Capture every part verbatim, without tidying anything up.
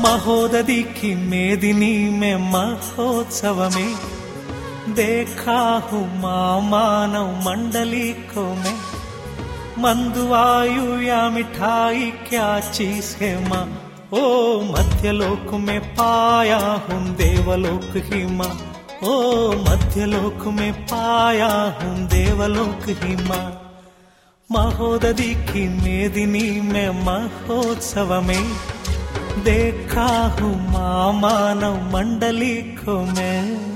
महोदधि की मेदिनी में महोत्सव में देखा हूँ माँ मानव मंडली को मैं। मंदवायु या मिठाई क्या चीज है माँ, ओ मध्यलोक में पाया हूँ देवलोक ही माँ, ओ मध्यलोक में पाया हूँ देवलोक ही माँ। महोदधि की मेदिनी में महोत्सव में देखा हूँ माँ मानव मंडली को मैं।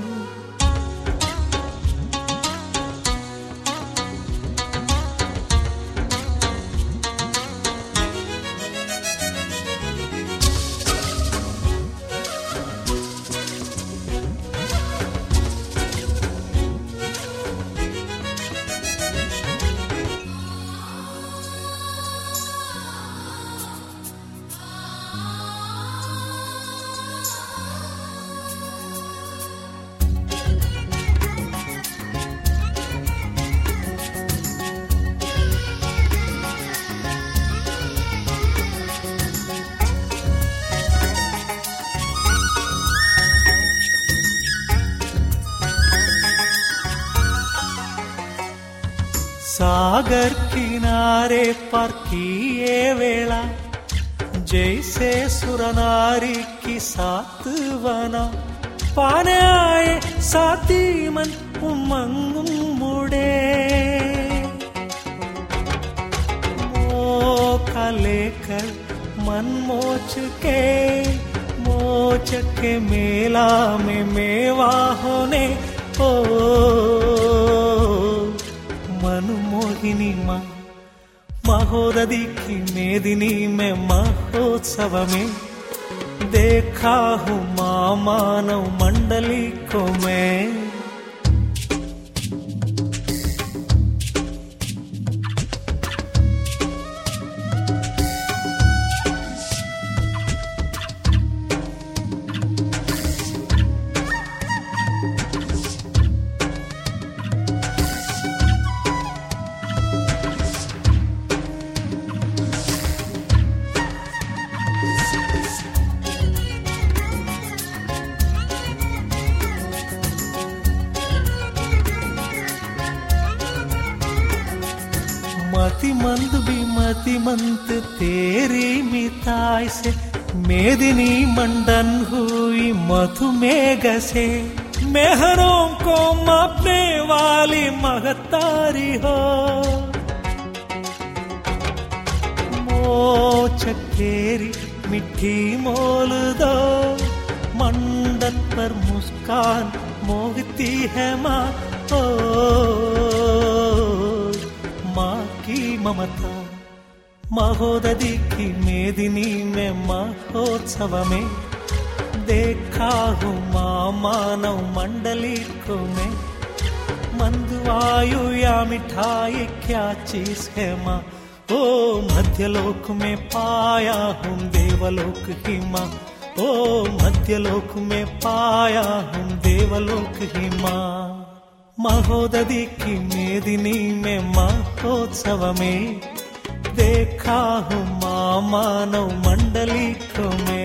सागर किनारे पर किए वेला जैसे सुरनारी की सात वना पाने आए साथी मन उमंग मुड़े। मौका लेकर मन मोच के मोच के मेला में मेवा होने ओ मनमोहिनी माँ। महोदधि की मेदिनी में महोत्सव में देखा हूँ माँ मानव मंडली को मैं। मति मंद भी मति मंद तेरी मिताई से मेदिनी मंडन हुई मधुमेघ से। मेहरों को मापने वाली महतारी हो मोच तेरी मिठी मोल दो मंडन पर मुस्कान मोहती है माँ ओ माँ की ममता। महोदधि की मेदिनी में महोत्सव में देखा हूँ माँ मानव मंडली को मैं। मंदवायु या मिठाई क्या चीज है माँ, ओ मध्यलोक में पाया हूँ देवलोक ही माँ, ओ मध्यलोक में पाया हूँ देवलोक ही माँ। महोदधि की मेदिनी में महोत्सव में देखा हूँ माँ मानव मंडली को मैं।